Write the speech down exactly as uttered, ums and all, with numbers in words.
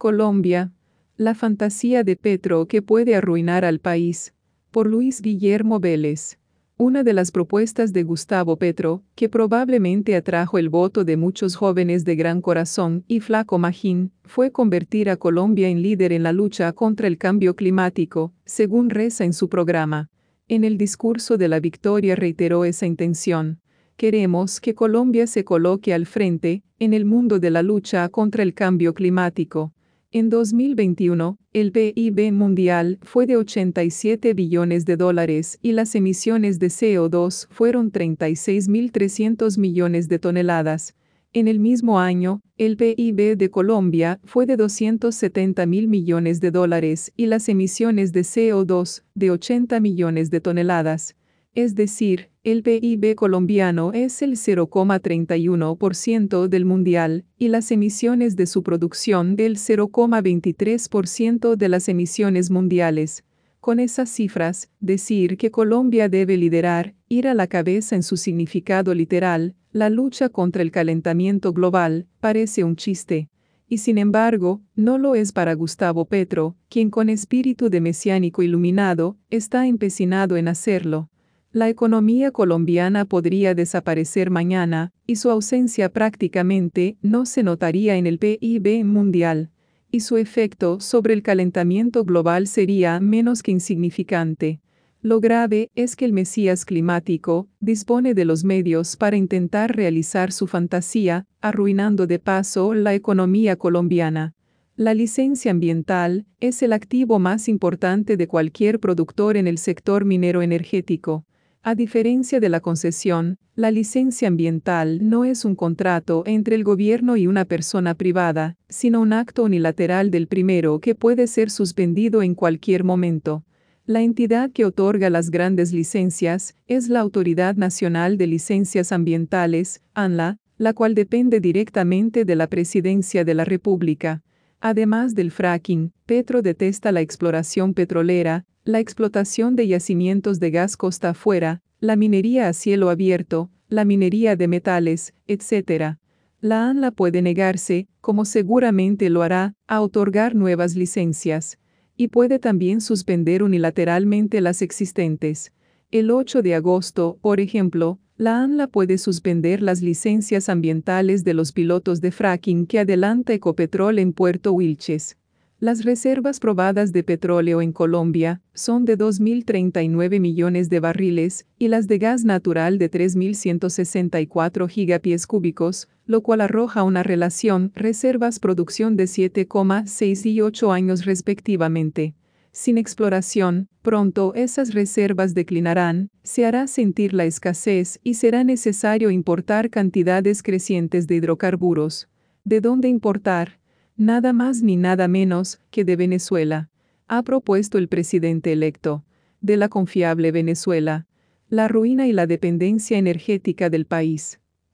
Colombia, la fantasía de Petro que puede arruinar al país, por Luis Guillermo Vélez. Una de las propuestas de Gustavo Petro, que probablemente atrajo el voto de muchos jóvenes de gran corazón y flaco magín, fue convertir a Colombia en líder en la lucha contra el cambio climático, según reza en su programa. En el discurso de la victoria reiteró esa intención. Queremos que Colombia se coloque al frente, en el mundo de la lucha contra el cambio climático. En dos mil veintiuno, el P I B mundial fue de ochenta y siete billones de dólares y las emisiones de C O dos fueron treinta y seis mil trescientos millones de toneladas. En el mismo año, el P I B de Colombia fue de doscientos setenta mil millones de dólares y las emisiones de C O dos de ochenta millones de toneladas. Es decir, el P I B colombiano es el cero coma treinta y uno por ciento del mundial y las emisiones de su producción del cero coma veintitrés por ciento de las emisiones mundiales. Con esas cifras, decir que Colombia debe liderar, ir a la cabeza en su significado literal, la lucha contra el calentamiento global, parece un chiste. Y sin embargo, no lo es para Gustavo Petro, quien con espíritu de mesiánico iluminado, está empecinado en hacerlo. La economía colombiana podría desaparecer mañana, y su ausencia prácticamente no se notaría en el P I B mundial, y su efecto sobre el calentamiento global sería menos que insignificante. Lo grave es que el Mesías climático dispone de los medios para intentar realizar su fantasía, arruinando de paso la economía colombiana. La licencia ambiental es el activo más importante de cualquier productor en el sector minero energético. A diferencia de la concesión, la licencia ambiental no es un contrato entre el gobierno y una persona privada, sino un acto unilateral del primero que puede ser suspendido en cualquier momento. La entidad que otorga las grandes licencias es la Autoridad Nacional de Licencias Ambientales, ANLA, la cual depende directamente de la Presidencia de la República. Además del fracking, Petro detesta la exploración petrolera, la explotación de yacimientos de gas costa afuera, la minería a cielo abierto, la minería de metales, etcétera. La ANLA puede negarse, como seguramente lo hará, a otorgar nuevas licencias, y puede también suspender unilateralmente las existentes. El ocho de agosto, por ejemplo, la ANLA puede suspender las licencias ambientales de los pilotos de fracking que adelanta Ecopetrol en Puerto Wilches. Las reservas probadas de petróleo en Colombia son de dos mil treinta y nueve millones de barriles y las de gas natural de tres mil ciento sesenta y cuatro gigapies cúbicos, lo cual arroja una relación reservas-producción de siete coma seis y ocho años respectivamente. Sin exploración, pronto esas reservas declinarán, se hará sentir la escasez y será necesario importar cantidades crecientes de hidrocarburos. ¿De dónde importar? Nada más ni nada menos que de Venezuela, ha propuesto el presidente electo, de la confiable Venezuela, la ruina y la dependencia energética del país.